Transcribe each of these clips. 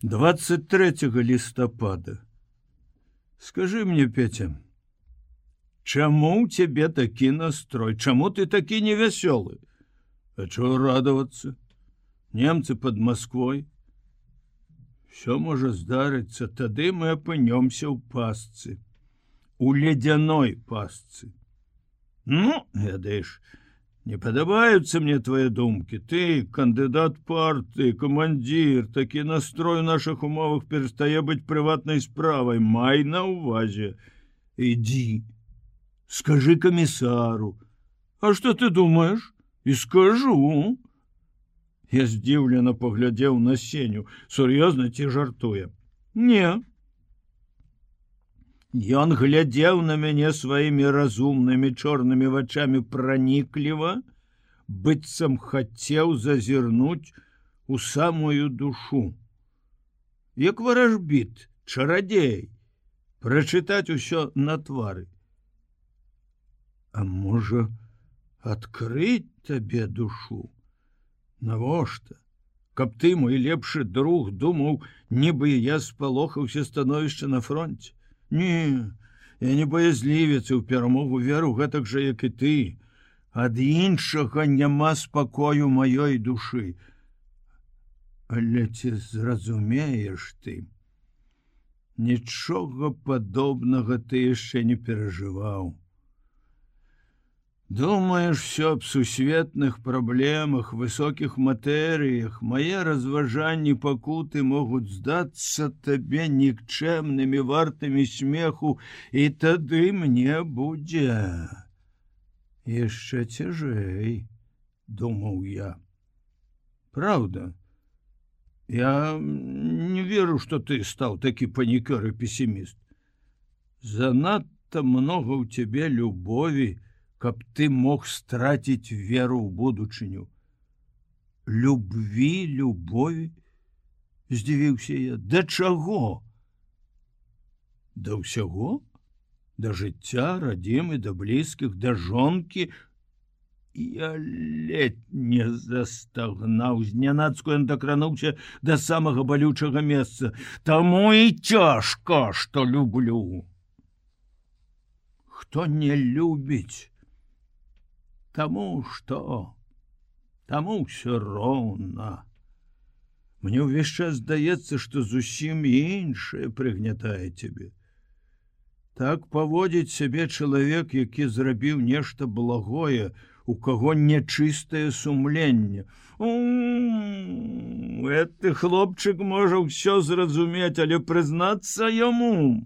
23 листопада. Скажи мне, Петя, чаму у тебе такі настрой? Чаму ты такі невясёлы? А чого радоваться? Немцы под Москвой. Все можа здарыцца, тады мы апынёмся ў пастцы, у ледяной пастцы. Ну, ведаеш, не падабаюцца мне твои думкі. Ты, кандыдат партыі, камандзір, такі настрой у наших умовах перестае быць прыватнай справай. Май на увазе. Иди, скажи комиссару. А что ты думаешь? И скажу. Я здзіўлена поглядзеў на Сеню. Сур'ёзна ці жартуе? Не. Ён глядзеў на мяне сваімі разумнымі чорнымі вачамі пранікліва, быццам хацеў зазірнуць у самую душу. Як варажбіт, чарадзей, прачытаць усё на твары. А можа, адкрыць табе душу? Навошта? Каб ты, мой лепшы друг, думаў, нібы я спалохаўся становішча на фронте. Не, я не баязлівец і ў перамогу веру гэтак жа, як і ты. Ад іншага няма спакою маёй душы. Але ці зразумееш ты? Нічога падобнага ты яшчэ не перажываў. Думаешь все об сусветных праблемах, высоких матэрыях, мае разважанні пакуты могуць здацца табе нікчэмнымі, вартымі смеху, і тады мне будзе яшчэ цяжэй, думаў я. Правда, я не веру, што ты стаў такі панікёр і песіміст. Занадта много ў цябе любові, каб ты мог страціць веру ў будучыню. Любові? Здзівіўся я. Да чаго? Да ўсяго? Да жыцця, радзімы, да блізкіх, да жонкі. Я ледь не застагнаў. Знянацку ён дакрануўся да самага балючага месца. Таму і цяжка, што люблю. Хто не любіць? Таму што? Таму ўсё роўна. Мне ўвесь час здаецца, што зусім іншае прыгнятае цябе. Так паводзіць сябе чалавек, які зрабіў нешта благое, у каго нячыстае сумленне. Гэты хлопчык можа ўсё зразумець, але прызнацца яму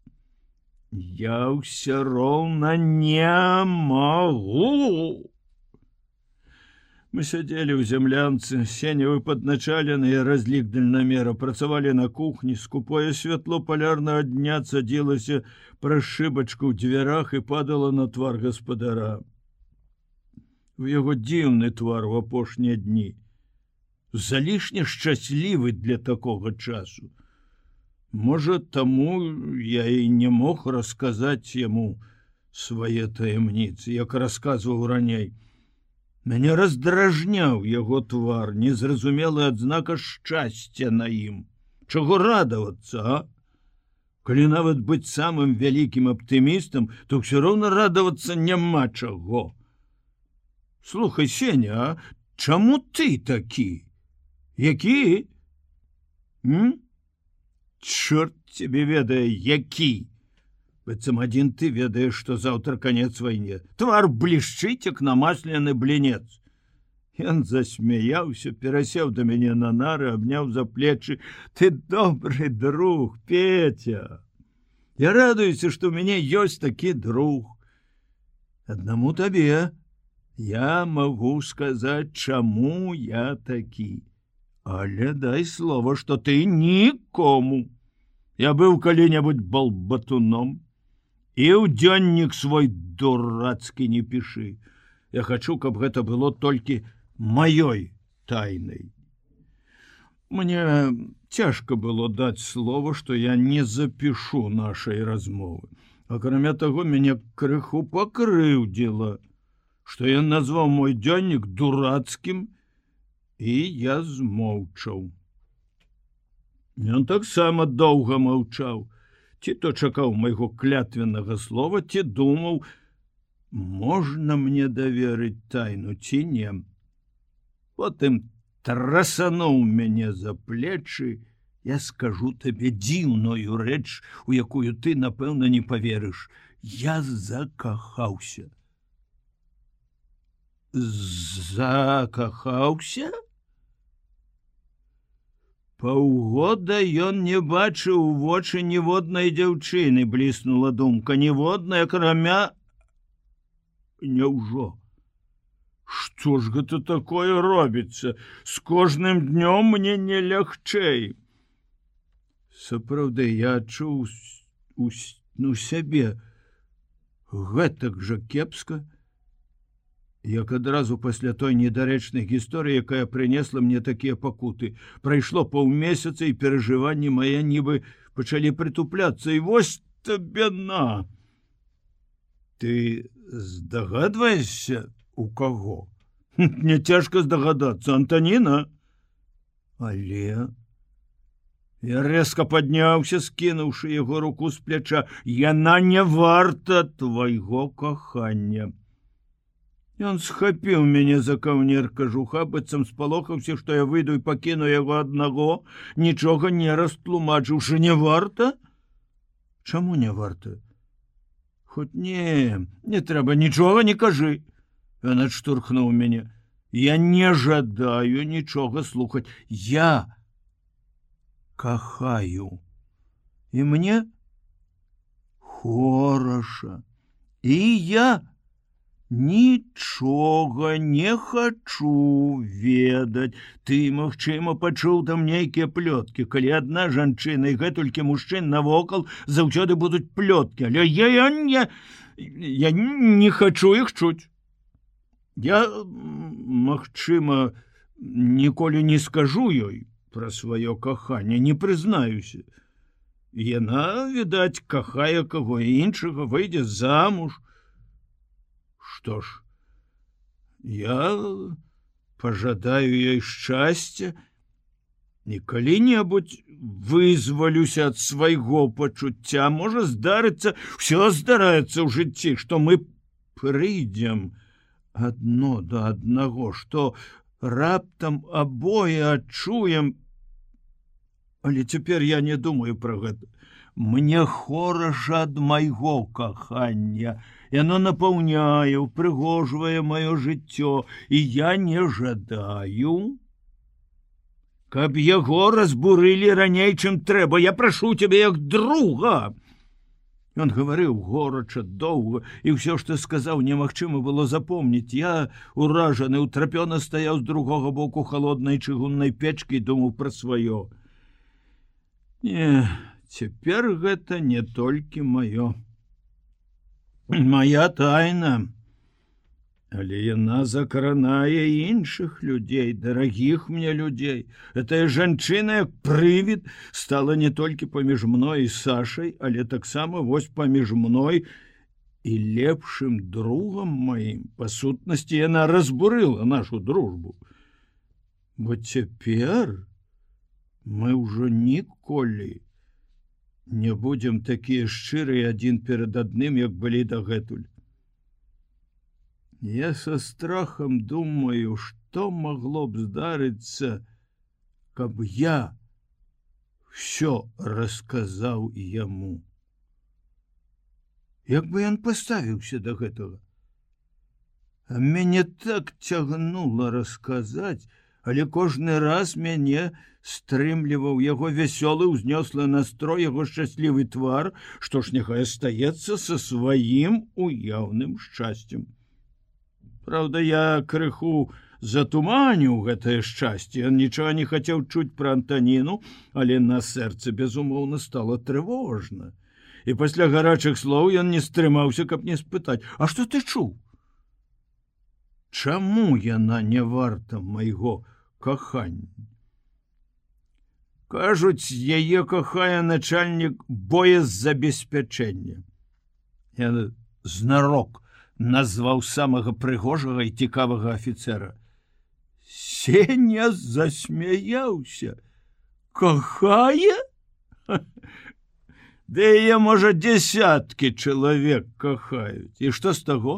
я ўсё роўна не магу. Мы сядзелі ў зямлянцы, Сеневы падначаленыя, разлік дальнамера, працавалі на кухні, скупое святло палярнага дня цадзілася праз шыбачку ў дзвярах і падала на твар гаспадара. У яго дзіўны твар у апошнія дні, залішне шчаслівы для такога часу. Можа, таму я і не мог расказаць яму свае таямніцы, як расказваў раней. Мяне раздражняў яго твар, незразумелая адзнака шчасця на ім. Чаго радавацца, а? Калі нават быць самым вялікім аптымістам, то ўсё роўна радавацца няма чаго. Слухай, Сеня, а чаму ты такі? Які? Чорт тебе ведае, які. Быццам адзін ты ведаеш, што заўтра канец вайне. Твар блішчыць, як намаслены блінец. Ён засмяяўся, перасеў да мяне на нары, абняў за плечы. Ты добры друг, Петя. Я радуюся, што ў мяне ёсць такі друг. Аднаму табе я магу сказаць, чаму я такі. Але дай слова, што ты нікому. Я быў калі-небудзь балбатуном. І ў дзённік свой дурацкі не пішы. Я хачу, каб гэта было толькі маёй тайнай. Мне цяжка было даць слова, што я не запішу нашай размовы. Акрамя таго, мяне крыху пакрыўдзіла, што ён назваў мой дзённік дурацкім, і я змоўчаў. Ён таксама доўга маўчаў, ці то чакаў майго клятвеннага слова, ці думаў, можна мне даверыць тайну ці не. Потым трасануў мяне за плечы. Я скажу табе дзіўную рэч, у якую ты, напэўна, не паверыш. Я закахаўся. Закахаўся? Паўгода ён не бачыў у вочы ніводнай дзяўчыны, бліснула думка, ніводнай, акрамя... Няўжо? Што ж гэта такое робіцца? З кожным днём мне не лягчэй. Сапраўды, я адчуў сябе гэтак жа кепска, як адразу пасля той недарэчнай гісторыі, якая прынесла мне такія пакуты. Прайшло паўмесяца, і перажыванні мае нібы пачалі прытупляцца. І вось табе на! Ты здагадваешся, у каго? Не цяжка здагадацца, Антаніна. Але... Я рэзка падняўся, скінуўшы яго руку з пляча. Яна не варта твайго кахання. Ён схапіў мяне за каўнер кажуха, быццам спалохаўся, што я выйду і пакіну яго аднаго, нічога не растлумачыўшы. Не варта? Чаму не варта? Хоць не трэба, нічога не кажы. Ён адштурхнуў мяне. Я не жадаю нічога слухаць. Я кахаю. І мне хораша. І я нічога не хачу ведаць. Ты, магчыма, пачуў там нейкія плёткі. Калі адна жанчына і гэтулькі мужчын навокал, заўсёды будуць плёткі. Але я не хачу іх чуць. Я, магчыма, ніколі не скажу ёй пра сваё каханне, не прызнаюся. Яна, відаць, кахае каго іншага, выйдзе замуж. Што ж, я пажадаю ёй шчасця і калі-небудзь вызвалюся ад свайго пачуцця. Можа здарыцца, ўсё здараецца ў жыцці, што мы прыйдзем адно да аднаго, што раптам абое адчуем. Але цяпер я не думаю пра гэта. Мне хораша ад майго кахання. Яно напаўняе, упрыгожвае маё жыццё, і я не жадаю, каб яго разбурылі раней, чым трэба. Я прашу цябе як друга. Ён гаварыў горача, доўга, і ўсё, што сказаў, немагчыма было запомніць. Я, уражаны, утрапёна стаяў з другога боку халоднай чыгуннай печкі і думаў пра сваё. Не, цяпер гэта не толькі маё. Моя тайна, але яна закранае іншых людзей, дарагіх мне людзей. Гэтая жанчына, як прывід, стала не толькі паміж мной і Сашай, але таксама вось паміж мной і лепшым другам маім. Па сутнасці, яна разбурыла нашу дружбу. Бо цяпер мы ўжо ніколі не будзем такія шчырыя адзін перад адным, як былі дагэтуль. Я са страхам думаю, што магло б здарыцца, каб я ўсё расказаў яму. Як бы ён паставіўся да гэтага? А мяне так цягнула расказаць, але кожны раз мяне стрымліваў яго вясёлы, узнёслы настрой, яго шчаслівы твар, што ж няхай астаецца са сваім уяўным шчасцем. Праўда, я крыху затуманіў гэтае шчасце. Ён нічога не хацеў чуць пра Антаніну, але на сэрцы, безумоўна, стала трывожна. І пасля гарачых слоў ён не стрымаўся, каб не спытаць: «А што ты чуў? Чаму яна не варта майго кахання?» Кажуць, яе кахае начальнік боезабеспячэння. Я знарок назваў самага прыгожага і цікавага афіцэра. Сеня засмяяўся. кахае? Ды яе, можа, дзясяткі чалавек кахаюць. І што з таго?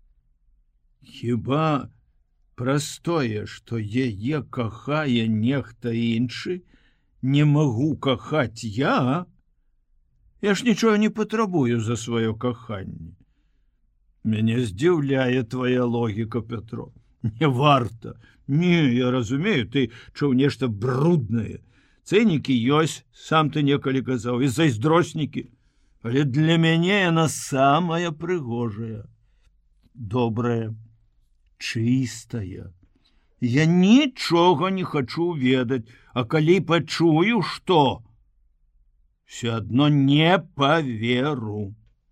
Хіба праз тое, што яе кахае нехта іншы, не магу кахаць я? Я ж нічога не патрабую за сваё каханне. Мяне здзіўляе твоя логіка, Петро. Не варта. Не, я разумею, ты чуў нешта бруднае. Цэнікі ёсць, сам ты некалі казаў, і зайздроснікі. Але для мяне яна самая прыгожая, добрая, чыстая. Я нічога не хачу ведаць, а калі пачую, што? Все адно не паверу.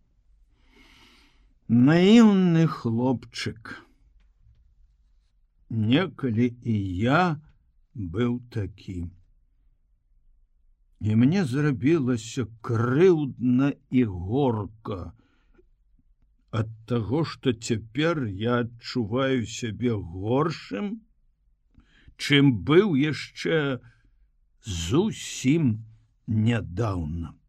Наіўны хлопчык. Некалі і я быў такі. І мне зрабілася крыўдна і горка ад таго, што цяпер я адчуваю сябе горшым, чым быў яшчэ зусім нядаўна.